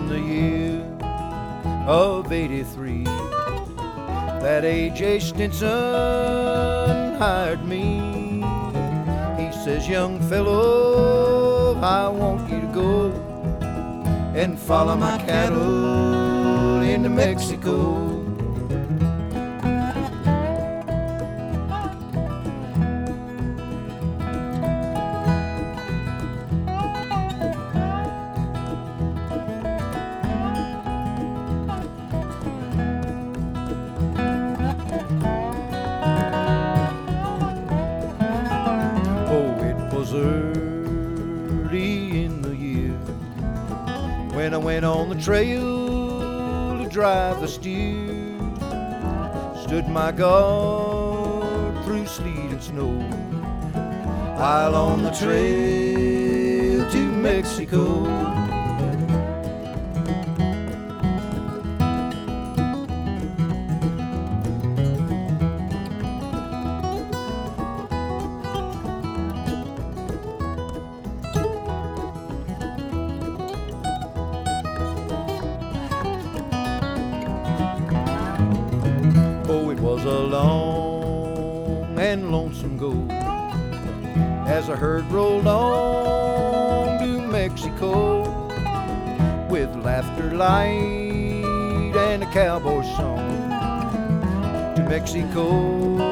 in the year of 83 that A.J. Stinson hired me. He says, young fellow, I want you to go and follow my cattle into Mexico. Early in the year when I went on the trail to drive the steer, stood my guard through sleet and snow while on the trail to Mexico. It was a long and lonesome go as a herd rolled on to Mexico, with laughter light and a cowboy song. To Mexico,